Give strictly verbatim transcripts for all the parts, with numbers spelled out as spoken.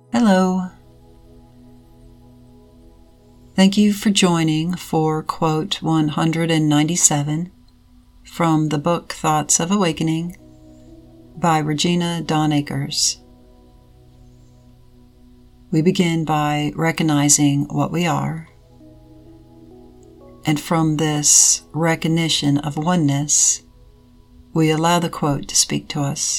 Hello. Thank you for joining for quote one hundred ninety-seven from the book Thoughts of Awakening by Regina Dawn Akers. We begin by recognizing what we are, and from this recognition of oneness, we allow the quote to speak to us.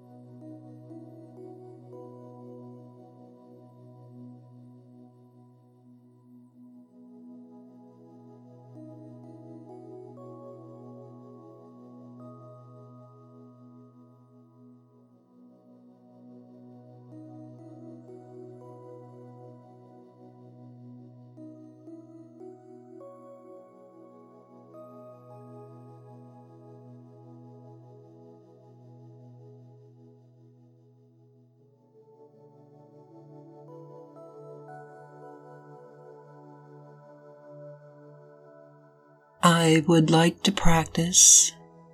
I would like to practice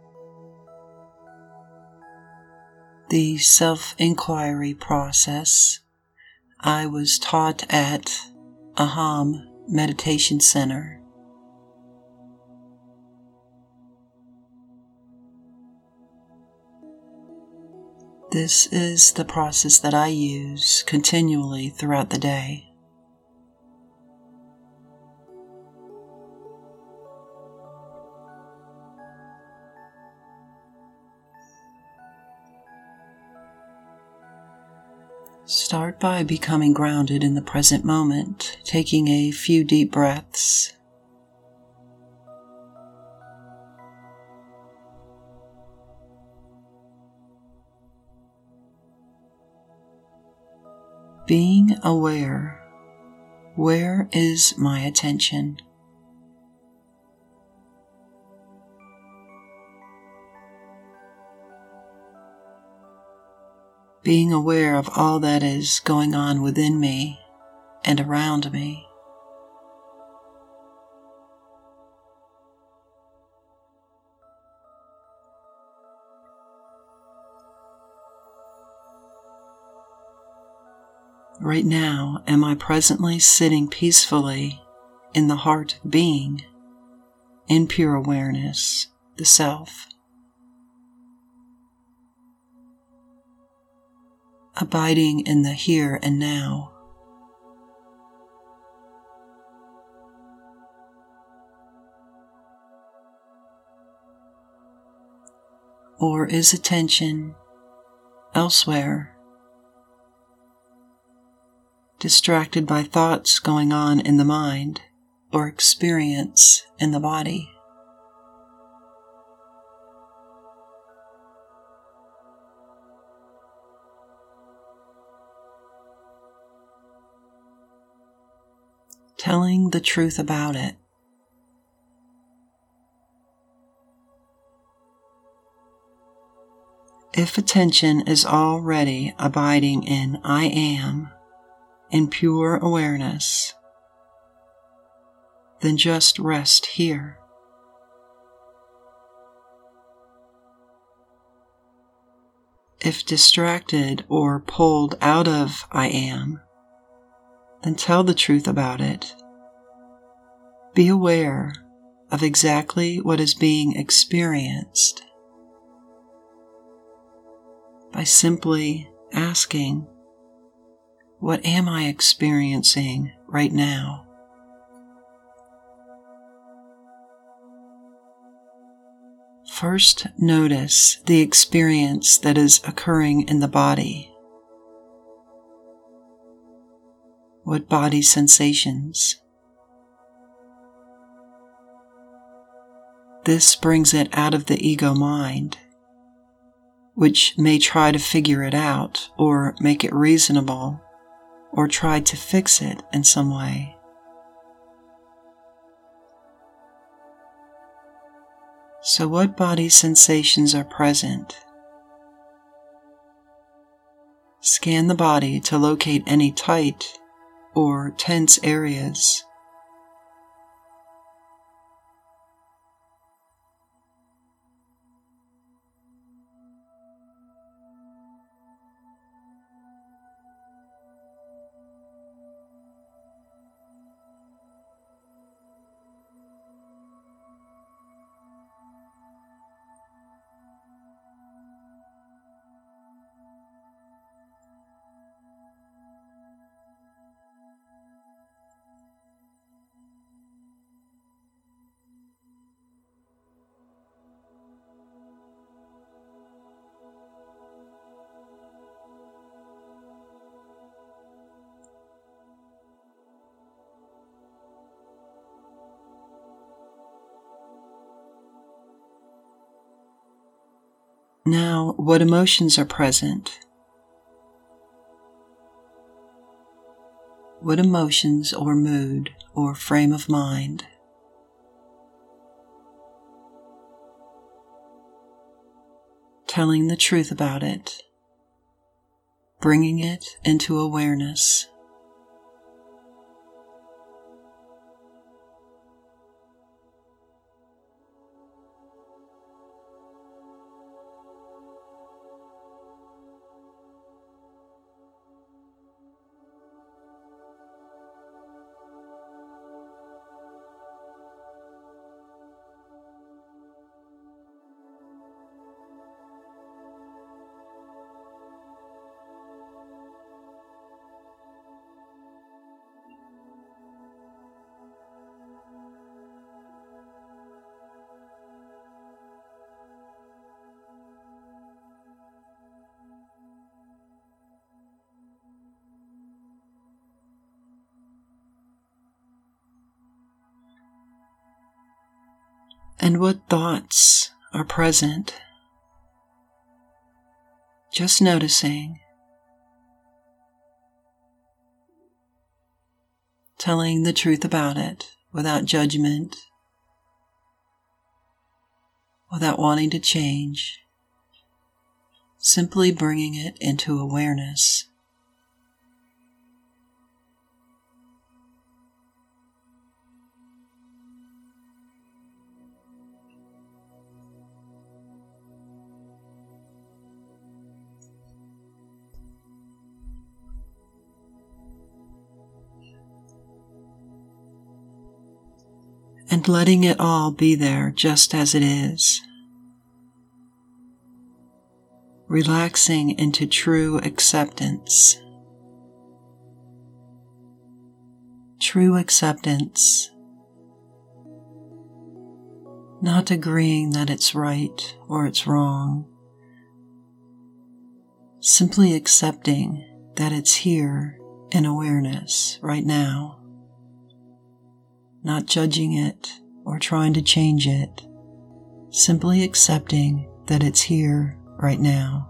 the self-inquiry process I was taught at Aham Meditation Center. This is the process that I use continually throughout the day. Start by becoming grounded in the present moment, taking a few deep breaths. Being aware, where is my attention? Being aware of all that is going on within me and around me. Right now, am I presently sitting peacefully in the heart of being, in pure awareness, the self? Abiding in the here and now. Or is attention elsewhere, distracted by thoughts going on in the mind or experience in the body? Telling the truth about it. If attention is already abiding in I am, in pure awareness, then just rest here. If distracted or pulled out of I am, then tell the truth about it. Be aware of exactly what is being experienced by simply asking, what am I experiencing right now? First, notice the experience that is occurring in the body. What body sensations? This brings it out of the ego mind, which may try to figure it out or make it reasonable or try to fix it in some way. So what body sensations are present? Scan the body to locate any tight or tense areas. Now, what emotions are present? What emotions or mood or frame of mind? Telling the truth about it, bringing it into awareness. And what thoughts are present? Just noticing, telling the truth about it without judgment, without wanting to change, simply bringing it into awareness. And letting it all be there just as it is. Relaxing into true acceptance. True acceptance. Not agreeing that it's right or it's wrong. Simply accepting that it's here in awareness right now. Not judging it or trying to change it, simply accepting that it's here right now.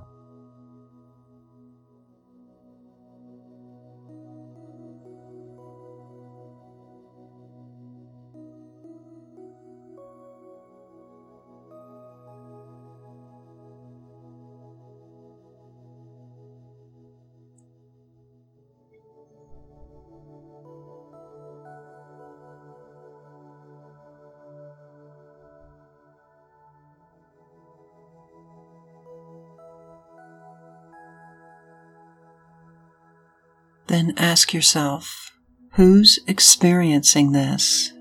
Then ask yourself, who's experiencing this?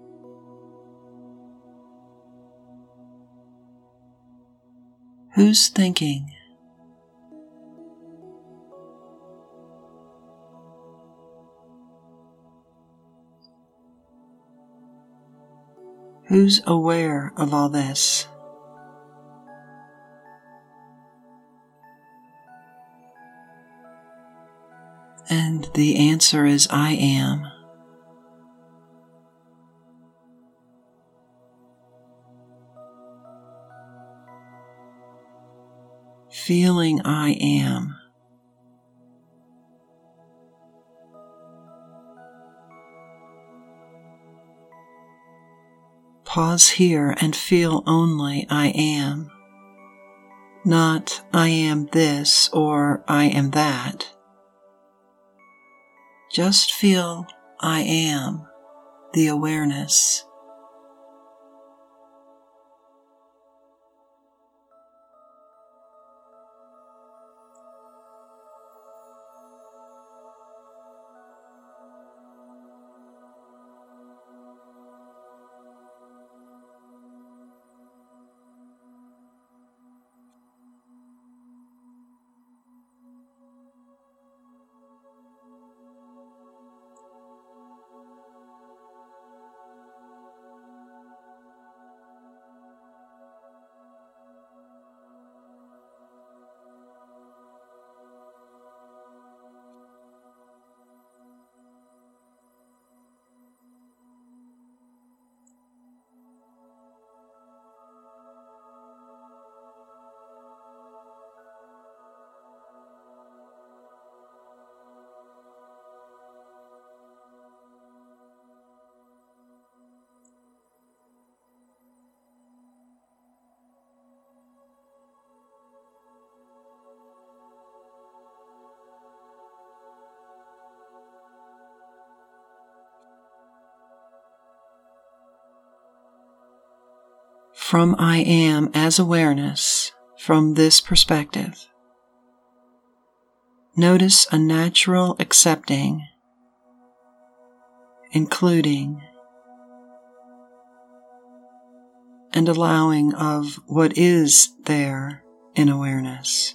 Who's thinking? Who's aware of all this? And the answer is I am. Feeling I am. Pause here and feel only I am. Not I am this or I am that. Just feel I am, the awareness. From I am as awareness, from this perspective, notice a natural accepting, including, and allowing of what is there in awareness.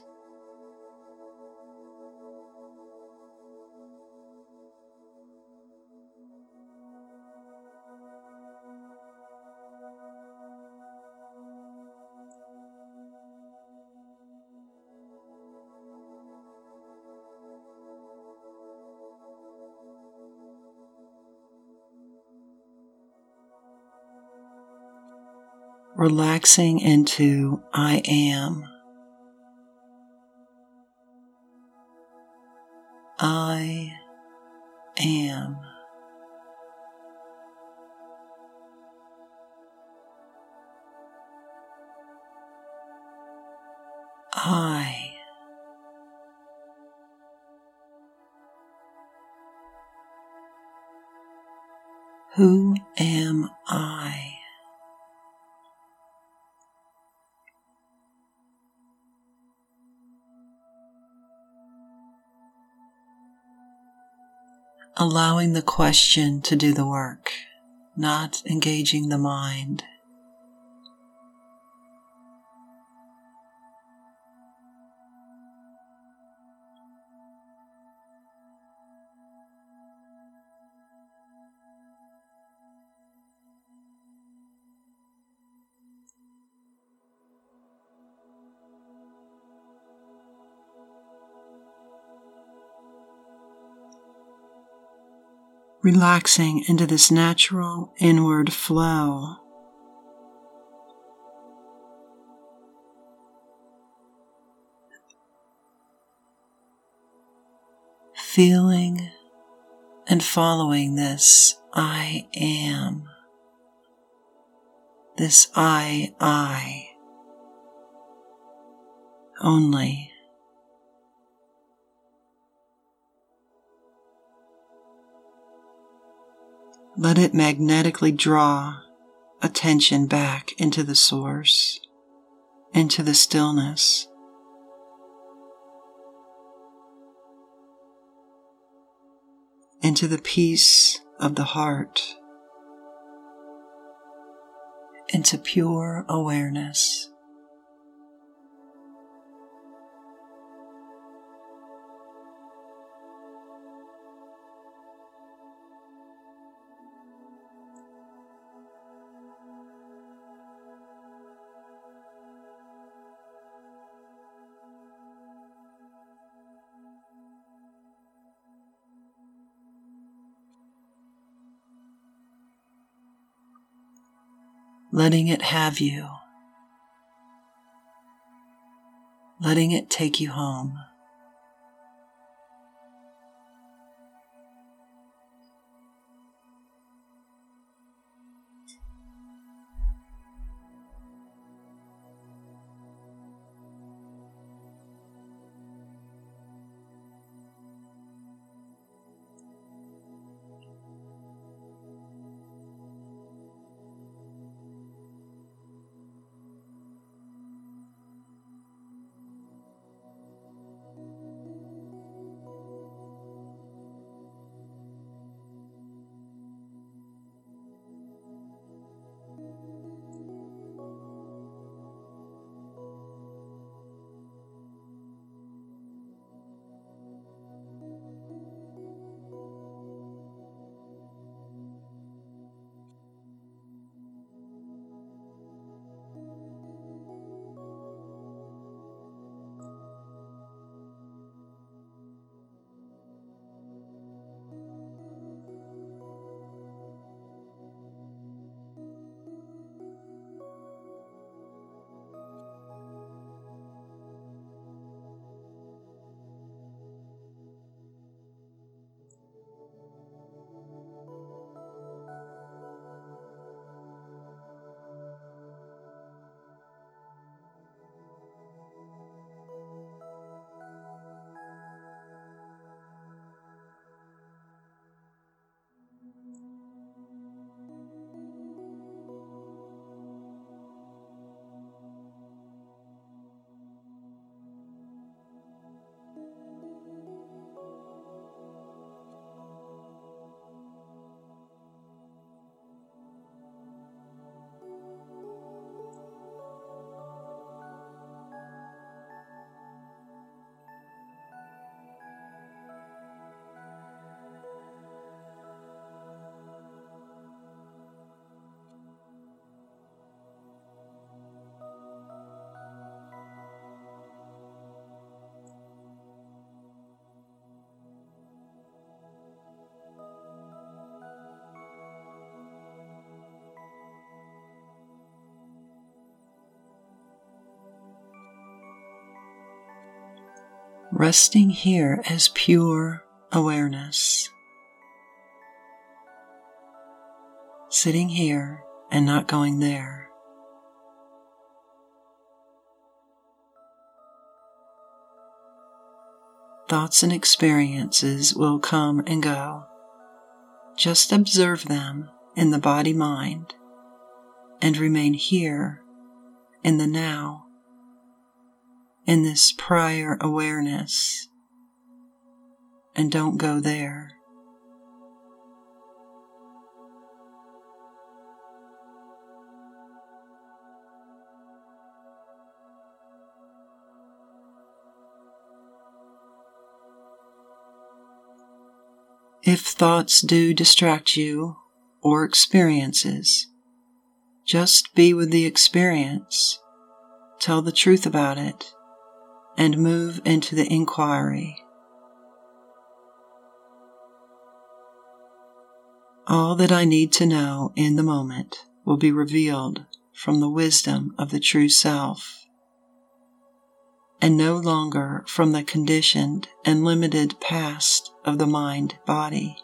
Relaxing into I am. I am. I. Who am I? Allowing the question to do the work, not engaging the mind. Relaxing into this natural inward flow. Feeling and following this I am. This I, I. Only. Let it magnetically draw attention back into the source, into the stillness. Into the peace of the heart, into pure awareness. Letting it have you, letting it take you home. resting here as pure awareness, sitting here and not going there. Thoughts and experiences will come and go. Just observe them in the body-mind and remain here in the now, in this prior awareness, and don't go there. If thoughts do distract you or experiences, just be with the experience, tell the truth about it, and move into the inquiry. All that I need to know in the moment will be revealed from the wisdom of the true self, and no longer from the conditioned and limited past of the mind-body.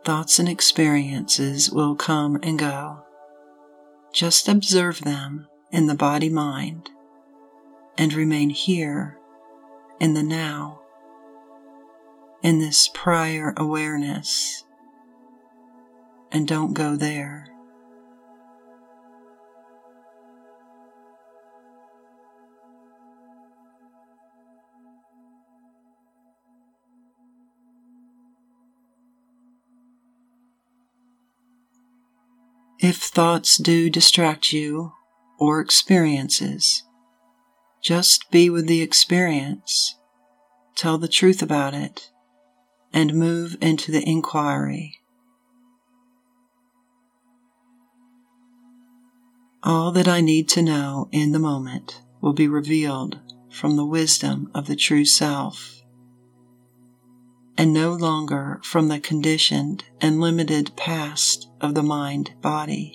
Thoughts and experiences will come and go. Just observe them in the body-mind and remain here in the now, in this prior awareness, and don't go there. If thoughts do distract you or experiences, just be with the experience, tell the truth about it, and move into the inquiry. All that I need to know in the moment will be revealed from the wisdom of the true self, and no longer from the conditioned and limited past of the mind-body.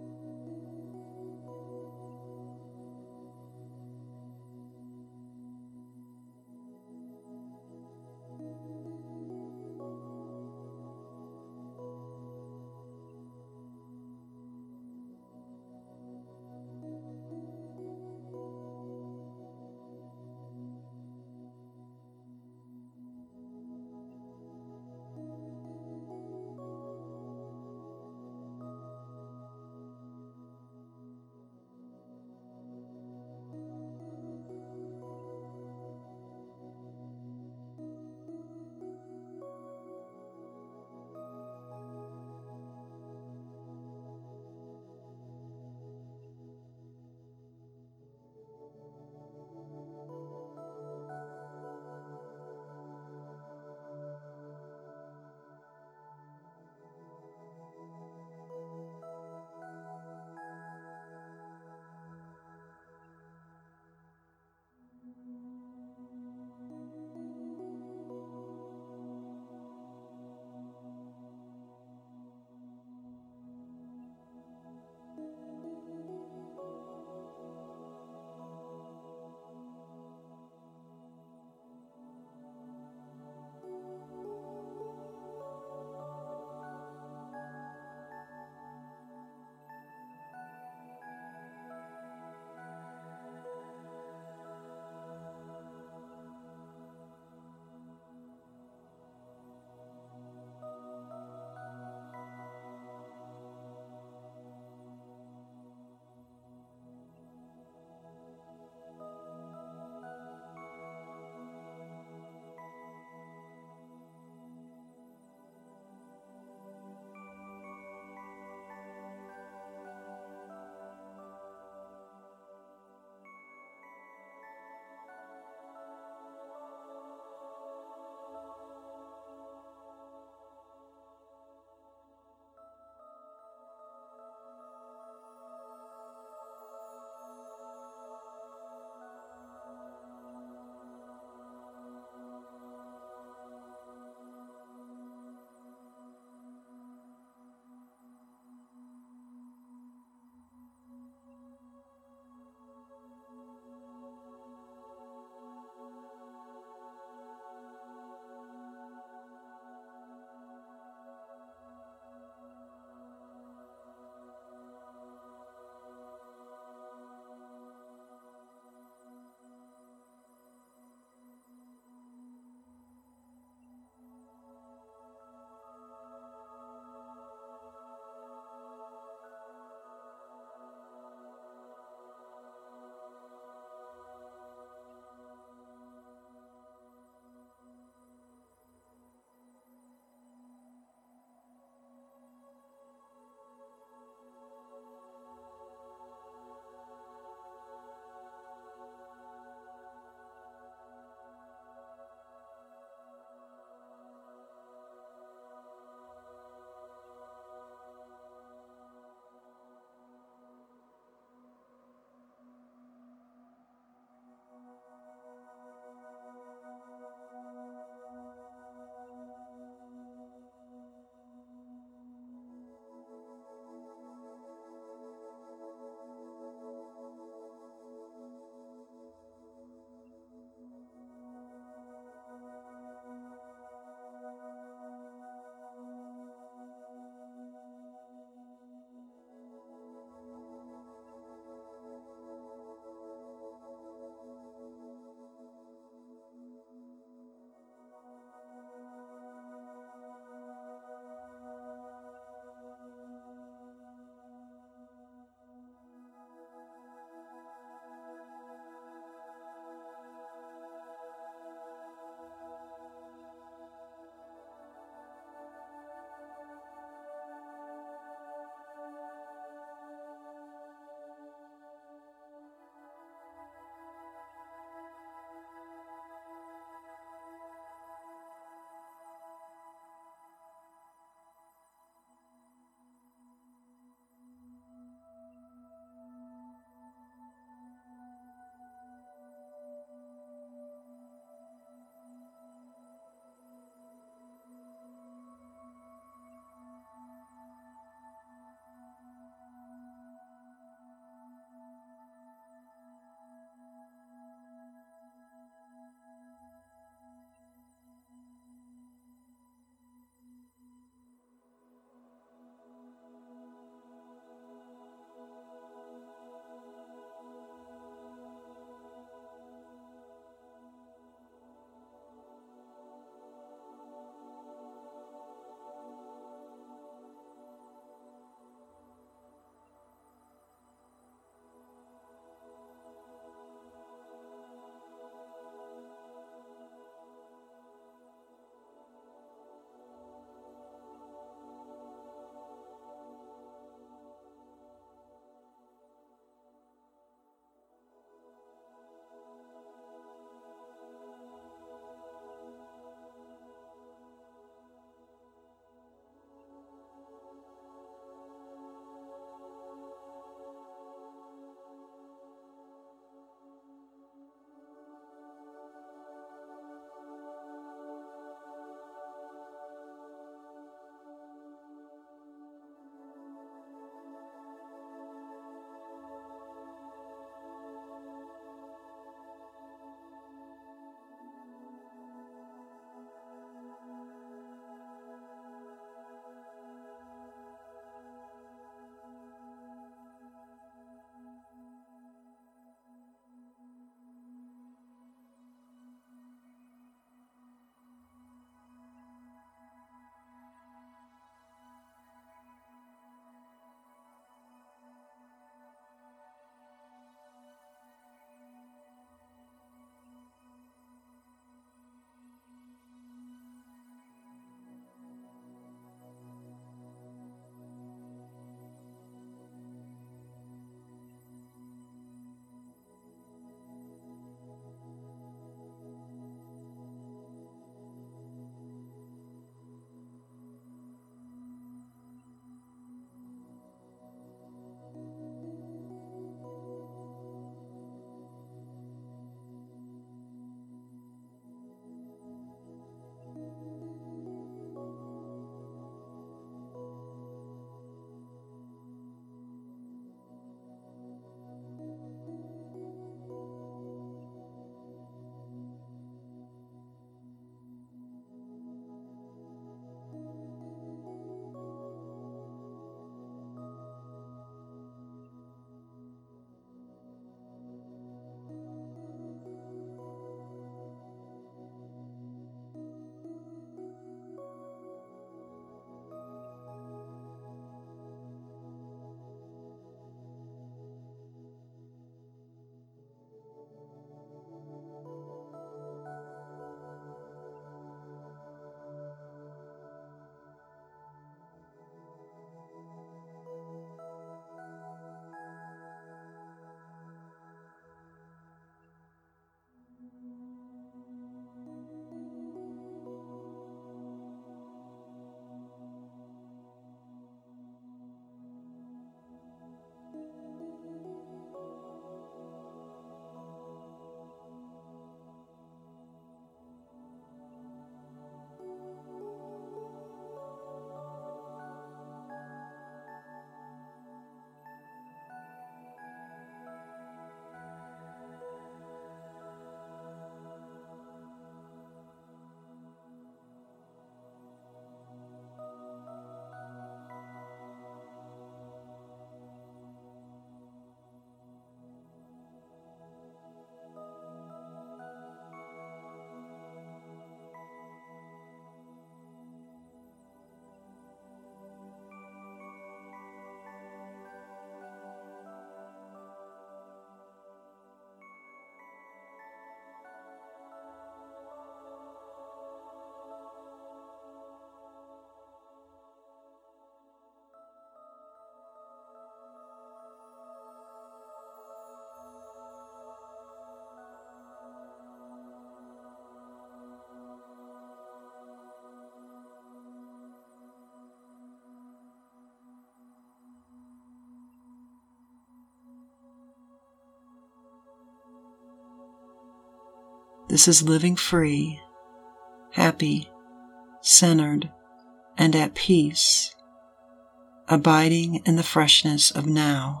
This is living free, happy, centered, and at peace, abiding in the freshness of now,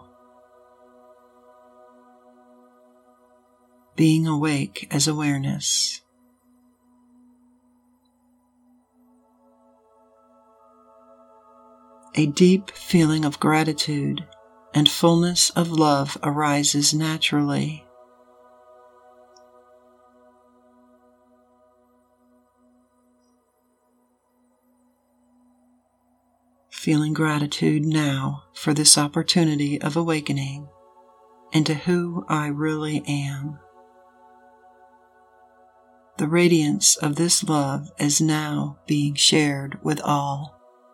being awake as awareness. A deep feeling of gratitude and fullness of love arises naturally. Feeling gratitude now for this opportunity of awakening into who I really am. The radiance of this love is now being shared with all.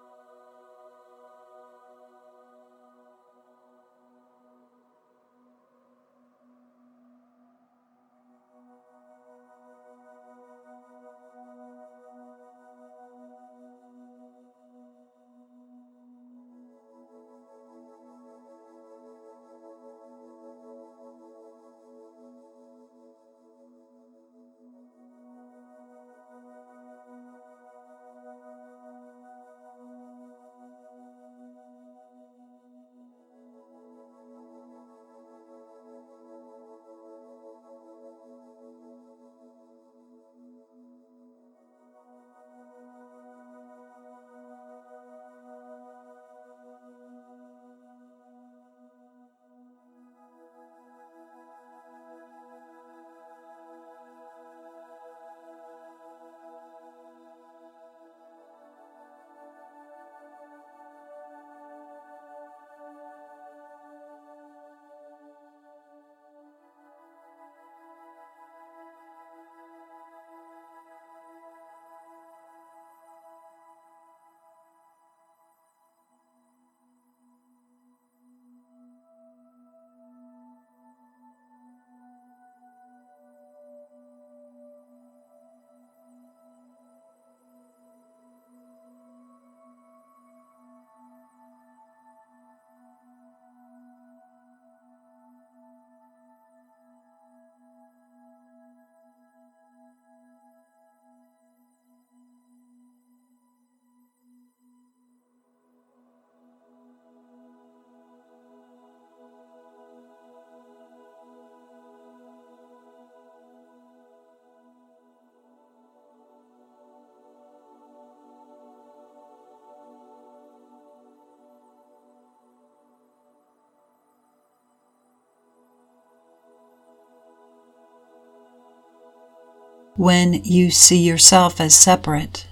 When you see yourself as separate,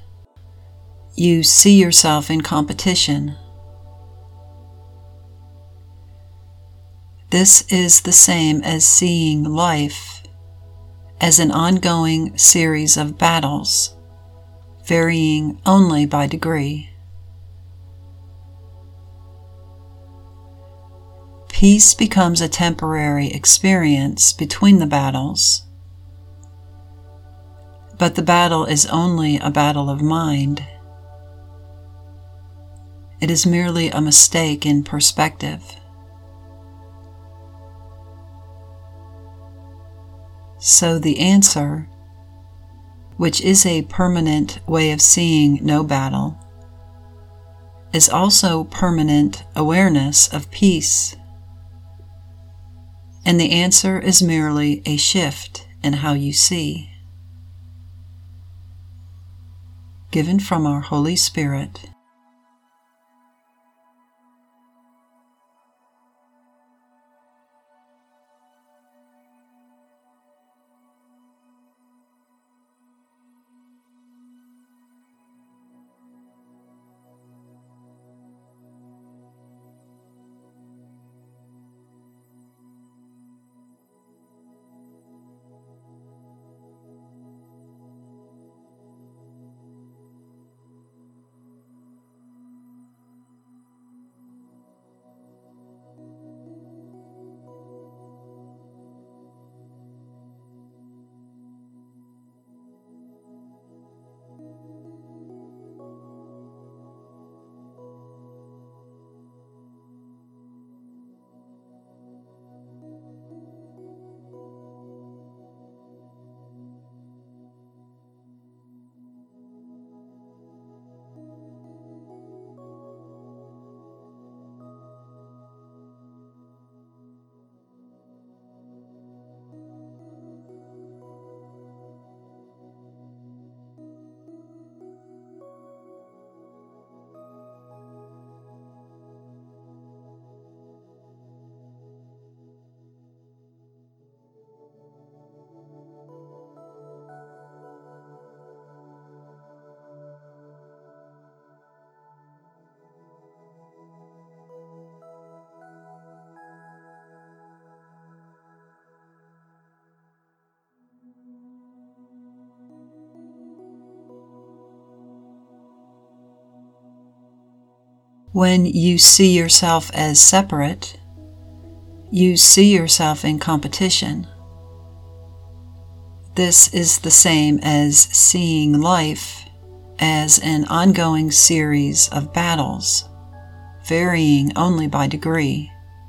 you see yourself in competition. This is the same as seeing life as an ongoing series of battles, varying only by degree. Peace becomes a temporary experience between the battles. But the battle is only a battle of mind. It is merely a mistake in perspective. So the answer, which is a permanent way of seeing no battle, is also permanent awareness of peace. And the answer is merely a shift in how you see. Given from our Holy Spirit. When you see yourself as separate, you see yourself in competition. This is the same as seeing life as an ongoing series of battles, varying only by degree.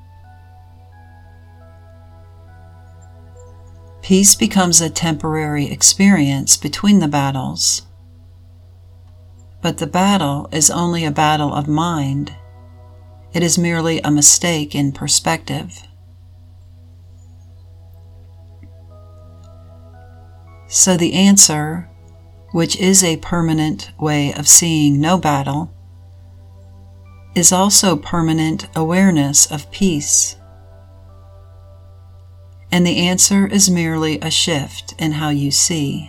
Peace becomes a temporary experience between the battles, but the battle is only a battle of mind. It is merely a mistake in perspective. So the answer, which is a permanent way of seeing no battle, is also permanent awareness of peace. And the answer is merely a shift in how you see.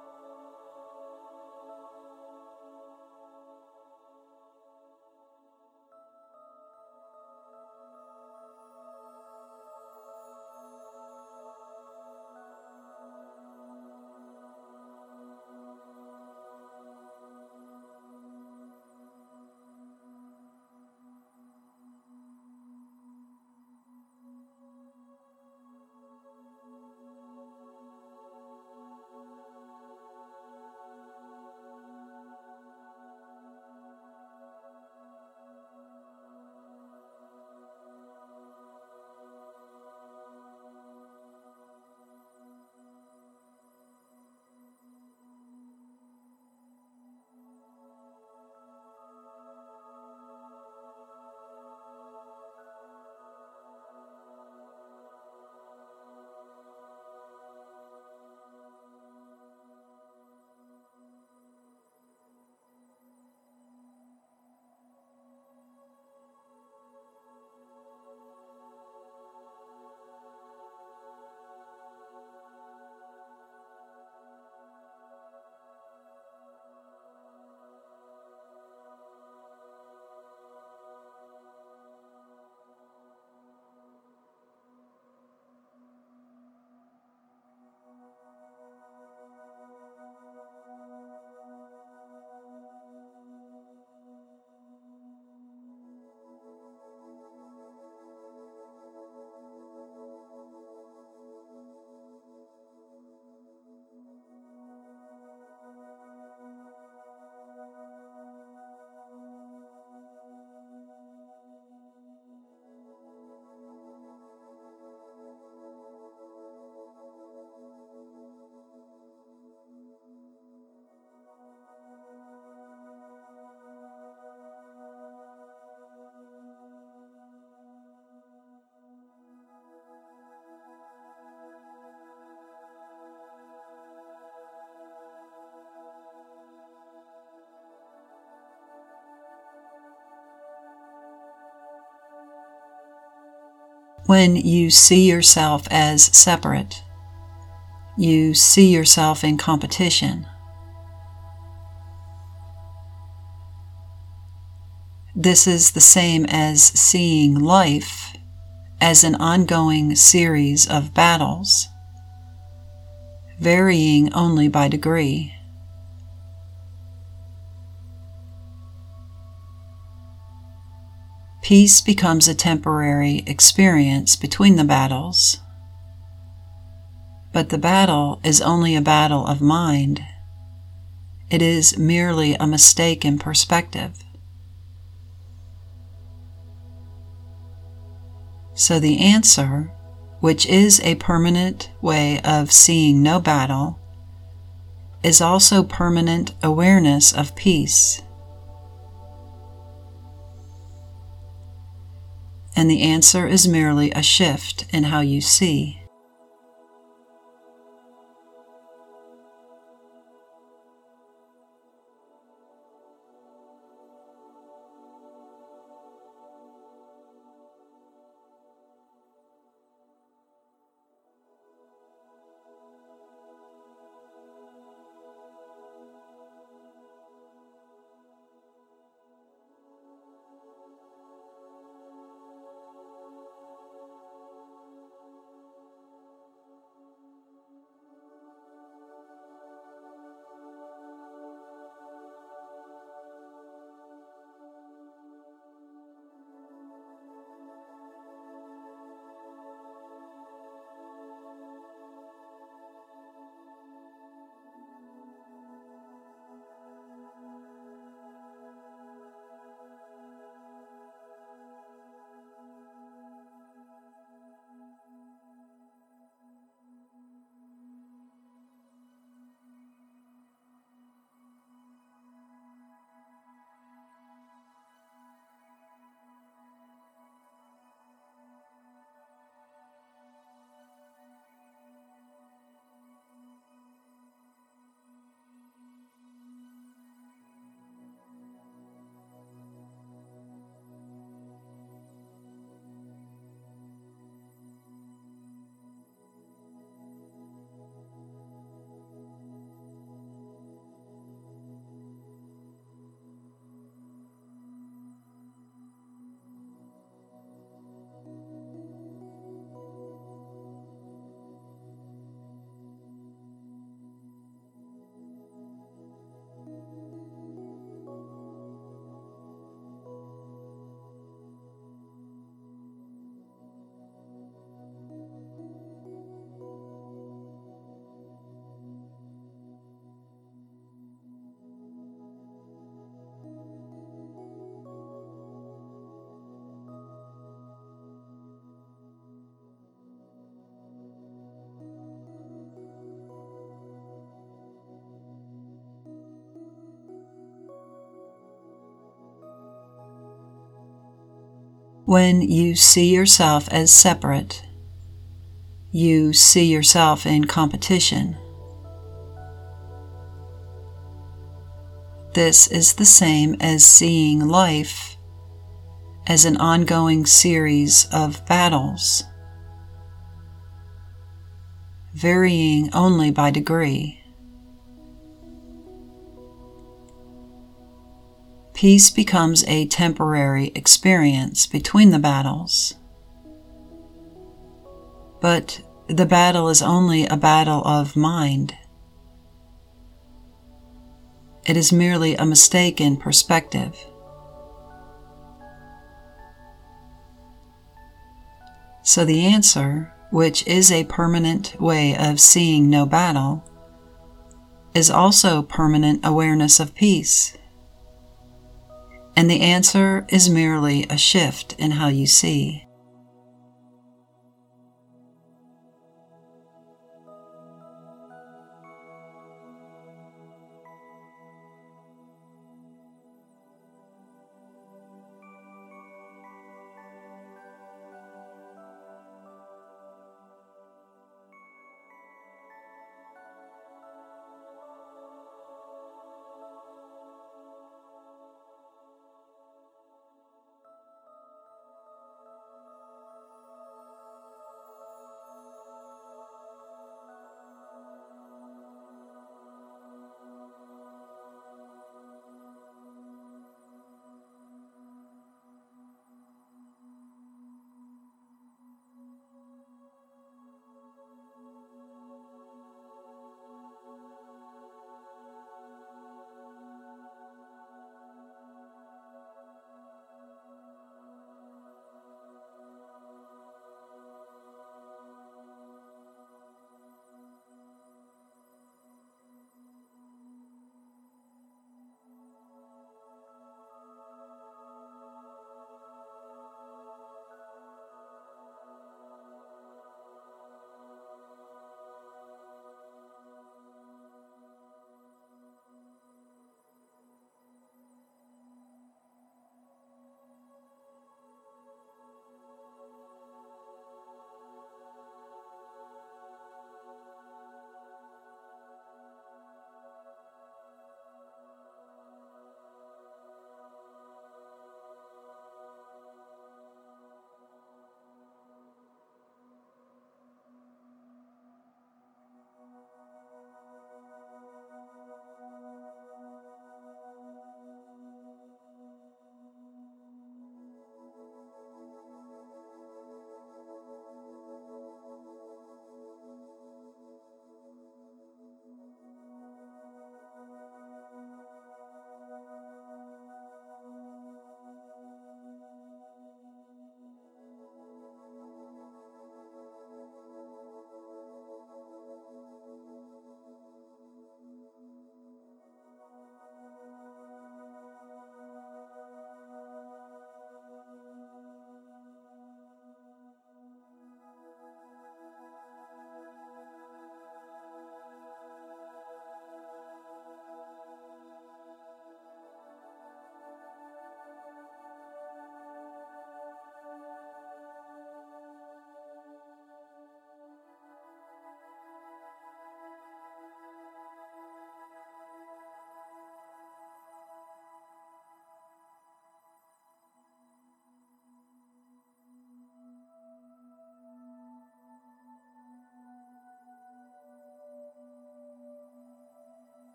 When you see yourself as separate, you see yourself in competition. This is the same as seeing life as an ongoing series of battles, varying only by degree. Peace becomes a temporary experience between the battles, but the battle is only a battle of mind. It is merely a mistake in perspective. So the answer, which is a permanent way of seeing no battle, is also permanent awareness of peace. And the answer is merely a shift in how you see. When you see yourself as separate, you see yourself in competition. This is the same as seeing life as an ongoing series of battles, varying only by degree. Peace becomes a temporary experience between the battles. But the battle is only a battle of mind. It is merely a mistake in perspective. So the answer, which is a permanent way of seeing no battle, is also permanent awareness of peace. And the answer is merely a shift in how you see.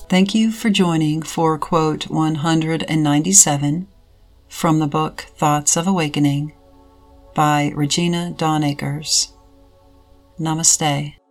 Thank you for joining for quote one hundred ninety-seven from the book Thoughts of Awakening by Regina Dawn Akers. Namaste.